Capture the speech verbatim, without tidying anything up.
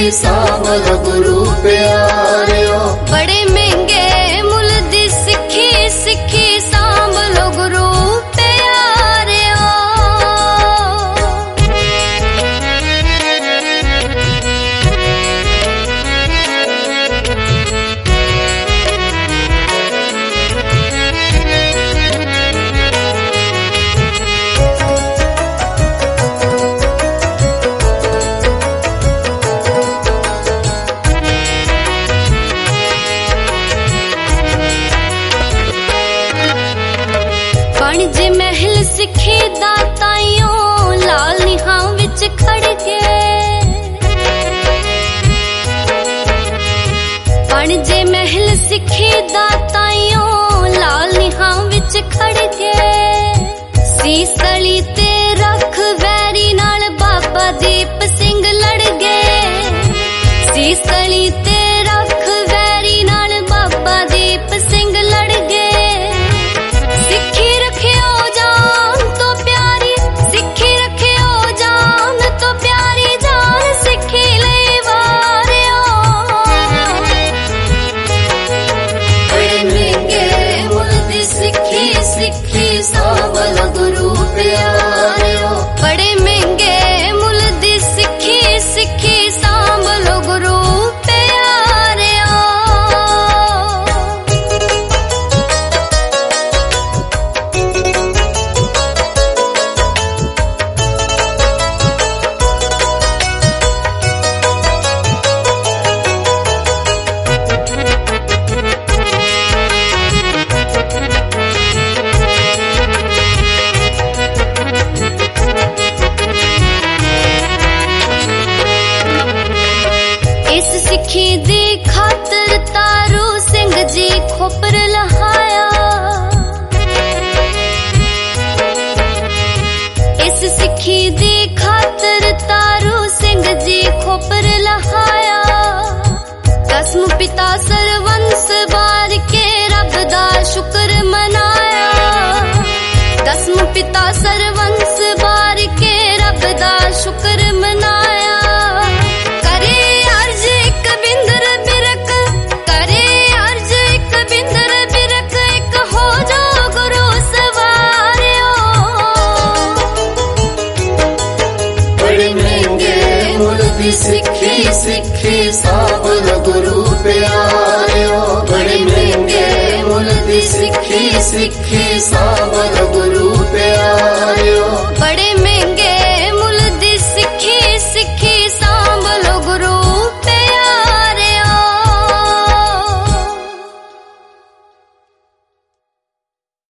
सिखी सावल गुरु प्यारियो। बड़े महंगे मुल दी सिखी सिखी सांभलो गुरु प्यारियो। जे महल सिखी दाताइयों लाल निहां विच खड़ के। पण जे महल सिखी दाताइयों लाल निहां विच खड़ के। सीसली ते रख वैरी नाल बाबा दीप सिंह लड़ गए। सीसली ते रख वैरी नाल बाबा दीप सिंह लड़ गए। सिखी सावल गुरु प्यारियो। बड़े महंगे मुल दी सिखी सिखी सांभलो गुरु प्यारियो। सिखी दी खातर तारू सिंह जी खोपर लहाया। इस सिखी दी खातर तारू सिंह जी खोपर लहाया। कसम पिता सरवंश बार के रब दा शुक्र मनाया। कसम पिता सरवंश बार के रब दा शुक्र मनाया। सिखी सिखी सावल गुरु प्यारियो। बड़े महंगे मुल दी सिखी सिखी सावल गुरु